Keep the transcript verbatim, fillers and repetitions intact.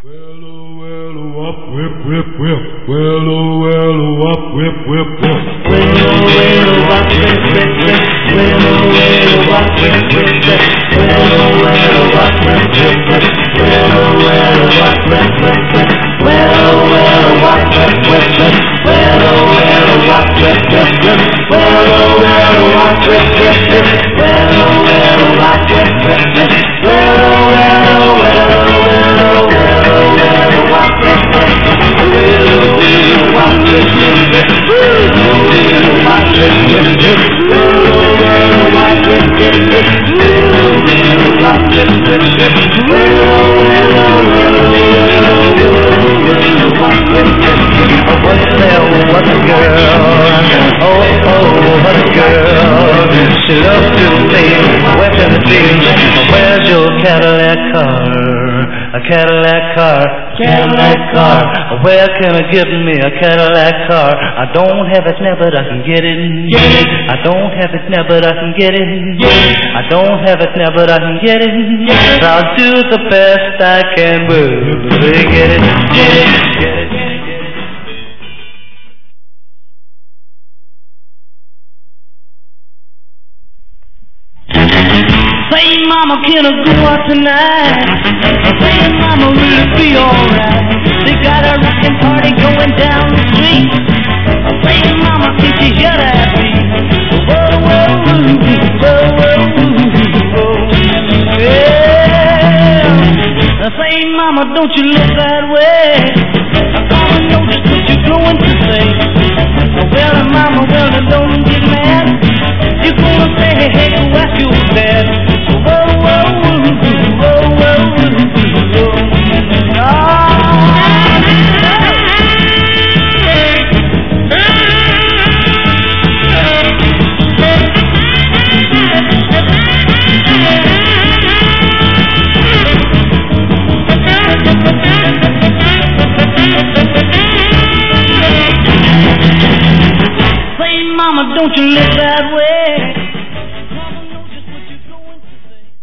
Well, oh, well, oh, up, whip, whip, whip. Well, oh, well, oh, up, whip, whip, whip. Well, oh, well, oh, up, whip, whip, whip. Well, oh, well, oh, up, whip, whip, whip. Well, oh, well, oh, up, whip, whip, whip. Well, oh, well, oh, up, whip, whip, whip. Well, oh, well, oh, up, whip, whip, whip. Well, oh, well, oh, up, whip, whip, whip. Well, oh, well, oh, up, whip, whip, whip. Well, oh, well, oh, up, whip, whip, whip. Well, oh, well, oh, well, oh, well, oh, well, oh, well, oh, up, whip, whip, whip. Well, oh, well, oh, up, whip, whip, whip. Well, oh, well, oh, up, whip, whip, whip. Well, oh, well, oh, up, whip, whip, whip. Well, oh, well, oh, up, whip, whip, whip. Well, oh, well, oh, well, oh, well, oh, well, oh, up, whip, whip, whip. What there was a girl, oh, oh, what a girl. She loved to play, where can it be? Where's your Cadillac car? A Cadillac car, Cadillac car. Where can I get me a Cadillac car? I don't have it now, but I can get it. Get it. I don't have it now, but I can get it. Get it. I don't have it now, but I can get it. Get it. I'll do the best I can. But get it, get it, get it, get it. Say, mama, can I go out tonight? Say, mama, will it be alright? They got a rockin' party going down the street. Say, mama, can you hear that beat? Whoa, whoa, whoa, whoa, whoa, whoa, yeah. Say, mama, don't you look that way. I gotta know just what you're going to say. Well, mama, well, don't get mad. You're gonna say, hey, hey, go ask your dad. Whoa, whoa, whoa, whoa, whoa, whoa, Say, mama, don't you live that way.